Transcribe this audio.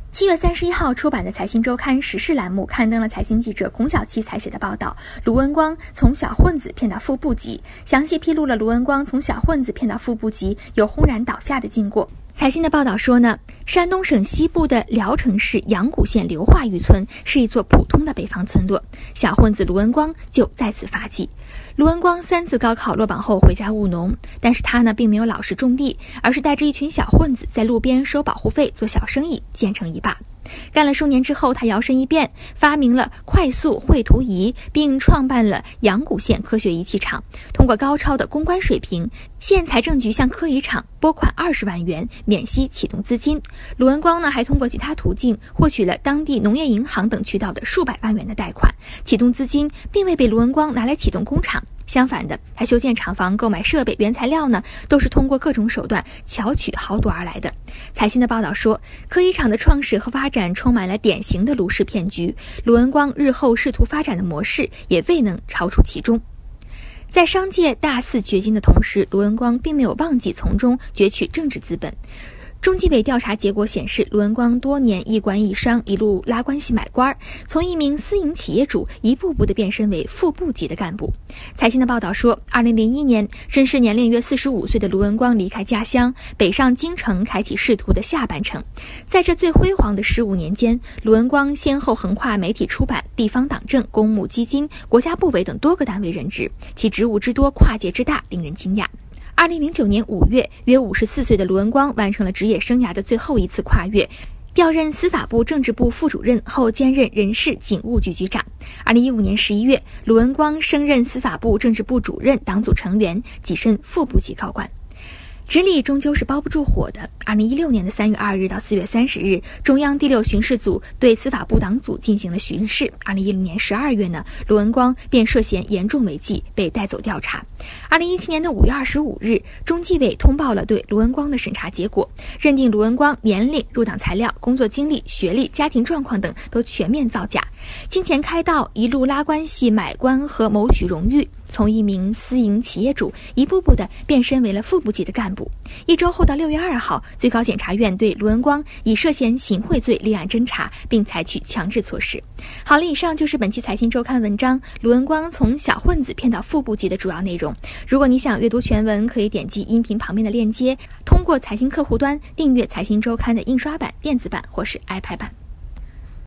7月31号出版的财新周刊时事栏目刊登了财经记者孔晓琪采写的报道，卢文光从小混子骗到副部级，详细披露了卢文光从小混子骗到副部级又轰然倒下的经过。财新的报道说呢，山东省西部的聊城市阳谷县刘化峪村是一座普通的北方村落，小混子卢文光就在此发迹。卢文光3次高考落榜后回家务农，但是他呢并没有老实种地，而是带着一群小混子在路边收保护费做小生意，建成一霸。干了数年之后，他摇身一变，发明了快速绘图仪，并创办了阳谷县科学仪器厂。通过高超的公关水平，县财政局向科仪厂拨款20万元，免息启动资金。卢文光呢还通过其他途径获取了当地农业银行等渠道的数百万元的贷款，启动资金并未被卢文光拿来启动工厂。相反的，他修建厂房、购买设备、原材料呢，都是通过各种手段巧取豪夺而来的。财新的报道说，科仪厂的创始和发展充满了典型的卢氏骗局，卢文光日后试图发展的模式也未能超出其中。在商界大肆掘金的同时，卢文光并没有忘记从中攫取政治资本。中纪委调查结果显示，卢文光多年一官一商，一路拉关系买官，从一名私营企业主一步步地变身为副部级的干部。财新的报道说，2001年，身世年龄约45岁的卢文光离开家乡，北上京城，开启仕途的下半程。在这最辉煌的15年间，卢文光先后横跨媒体出版、地方党政、公募基金、国家部委等多个单位任职，其职务之多、跨界之大，令人惊讶。2009年5月，约54岁的卢文光完成了职业生涯的最后一次跨越，调任司法部政治部副主任后兼任人事警务局局长。2015年11月，卢文光升任司法部政治部主任、党组成员，跻身副部级高官。直隶终究是包不住火的。2016年的3月2日到4月30日，中央第6巡视组对司法部党组进行了巡视。2016年12月呢，卢文光便涉嫌严重违纪被带走调查。2017年的5月25日，中纪委通报了对卢文光的审查结果，认定卢文光年龄、入党材料、工作经历、学历、家庭状况等都全面造假，金钱开道，一路拉关系买官和谋取荣誉，从一名私营企业主一步步地变身为了副部级的干部。1周后到6月2号，最高检察院对卢文光以涉嫌行贿罪立案侦查，并采取强制措施。好了，以上就是本期财新周刊文章卢文光从小混子骗到副部级的主要内容。如果你想阅读全文，可以点击音频旁边的链接，通过财新客户端订阅财新周刊的印刷版、电子版或是 iPad 版。